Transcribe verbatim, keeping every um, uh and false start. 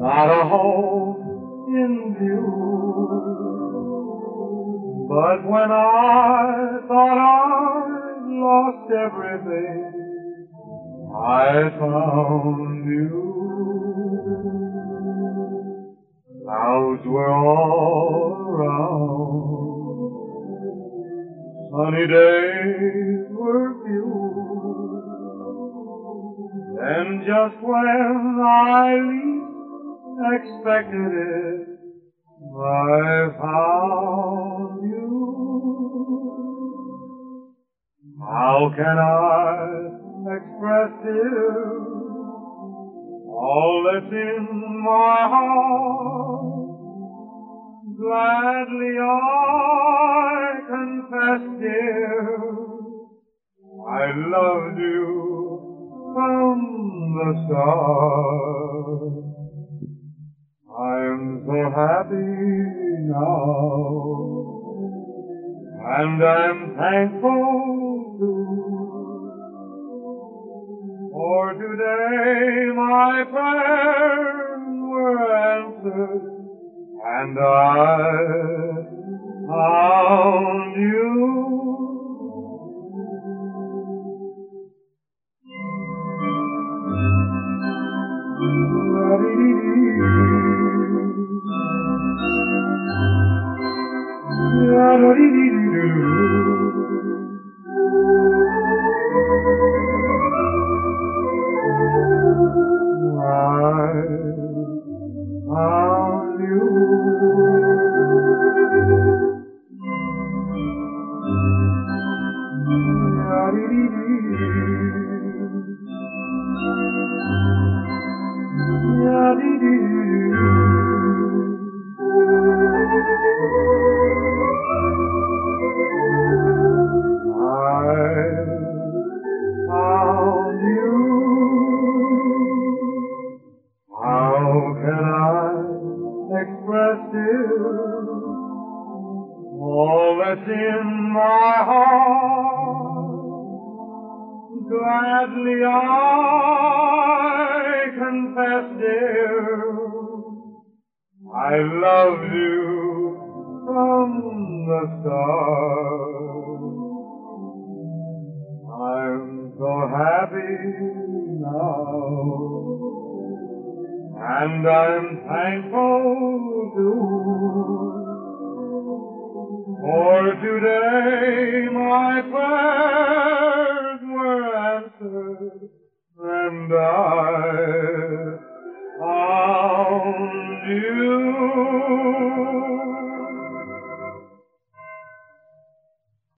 not a hope in view. But when I thought I'd lost everything, I found you. Clouds were all around, sunny days were few. Then just when I least expected it, I found you. How can I express it, all that's in my heart? Gladly I confess, dear, I loved you from the start. I'm so happy now, and I'm thankful too. For today my prayers were answered, and I found you. All that's in my heart, gladly I confess, dear, I loved you from the start. I'm so happy now, and I'm thankful too. For today